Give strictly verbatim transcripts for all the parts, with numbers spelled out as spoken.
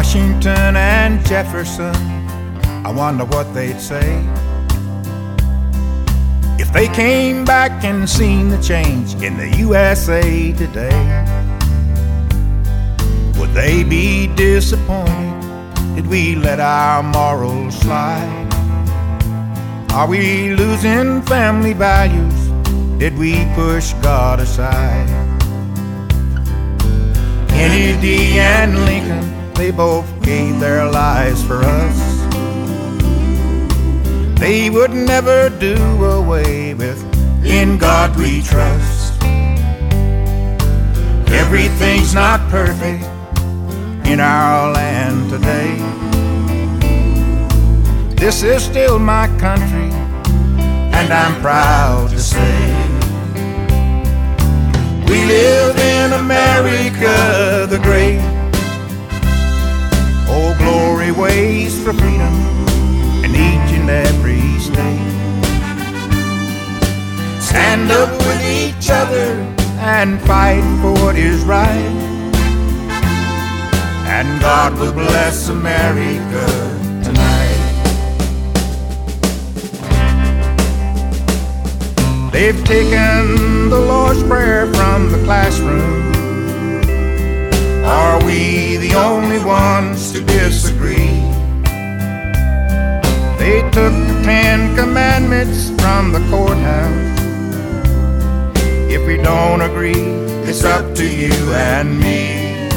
Washington and Jefferson, I wonder what they'd say if they came back and seen the change in the U S A today. Would they be disappointed? Did we let our morals slide? Are we losing family values? Did we push God aside? Kennedy and Lincoln, they both gave their lives for us. They would never do away with "In God We Trust." Everything's not perfect in our land today. This is still my country, and I'm proud to say we live in America the Great. Oh, glory waits for freedom in each and every state. Stand up with each other and fight for what is right, and God will bless America tonight. They've taken the Lord's Prayer from the classroom. Are we the only ones to disagree? They took the Ten Commandments from the courthouse. If we don't agree, it's up to you and me.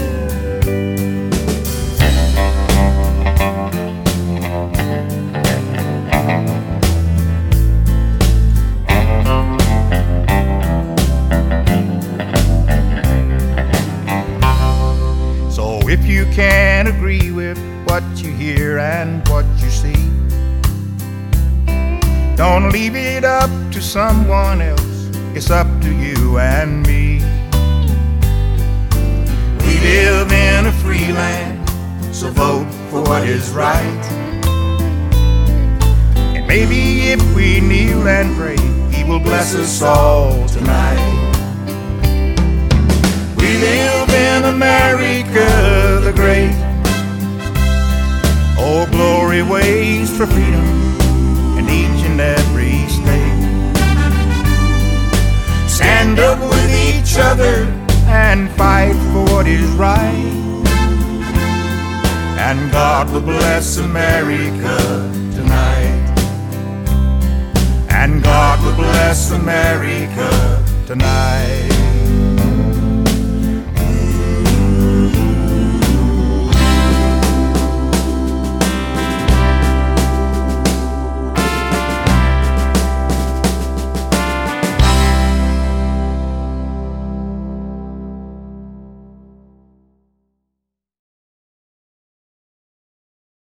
If you can't agree with what you hear and what you see, don't leave it up to someone else. It's up to you and me. We live in a free land, so vote for what is right. And maybe if we kneel and pray, He will bless us all tonight. We live in America the Great. Oh, glory waits for freedom in each and every state. Stand up with each other and fight for what is right, and God will bless America tonight. And God will bless America tonight.